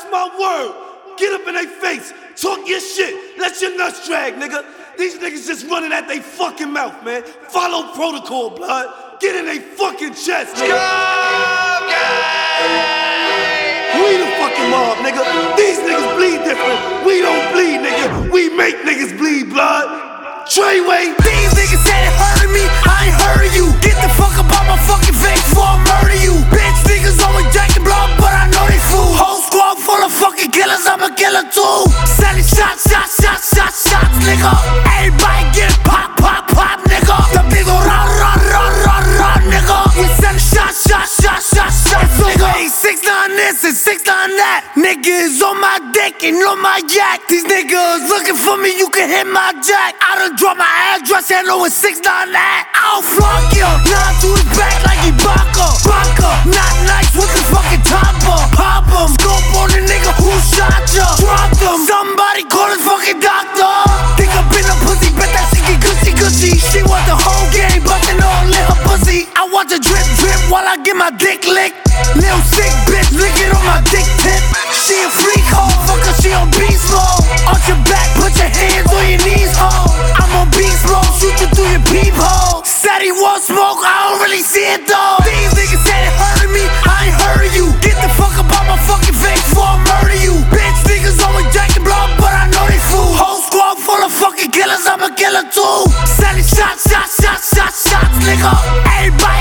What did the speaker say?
my word. Get up in their face, talk your shit, let your nuts drag, nigga. These niggas just running at they fucking mouth, man. Follow protocol, blood. Get in they fucking chest, nigga. We the fucking mob, nigga. These niggas bleed different. We don't bleed, nigga. We make niggas bleed, blood. Treyway. These niggas said it hurting me, I ain't heard you. Get the fuck up out my fucking face before I murder you. Bitch niggas always jacking blood, but I know they fool. Whole squad full of fucking killers, I'm a killer too. Selling shots, nigga. Everybody get pop, nigga. The big ol' run, nigga. We selling shots, nigga. 6'9" this and 6'9" that. Niggas on my dick and on my yak. These niggas looking for me, you can hit my jack. I done dropped my address and know it's 6'9" that. I'll flunk you, not to his back like he Baka. Not nice with the fucking topper. Pop him, scope on the nigga who shot ya. Drop him, somebody call his fucking doctor. Think I've been a pussy, bet that she get gushy. She want the whole game, but they all in her pussy. I watch her drip while I get my dick licked. Little sick bitch, licking on my dick tip. She a freak hoe, fucker, she on beast mode. Arch your back, put your hands on your knees, ho. I'm on beast mode, shoot you through your peephole. Said he won't smoke, I don't really see it though. These niggas said it hurting me, I ain't heard you. Get the fuck up out my fucking face before I murder you. Bitch niggas always jacking blood, but I know they fool. Whole squad full of fucking killers, I'm a killer too. Selling shots, nigga. Everybody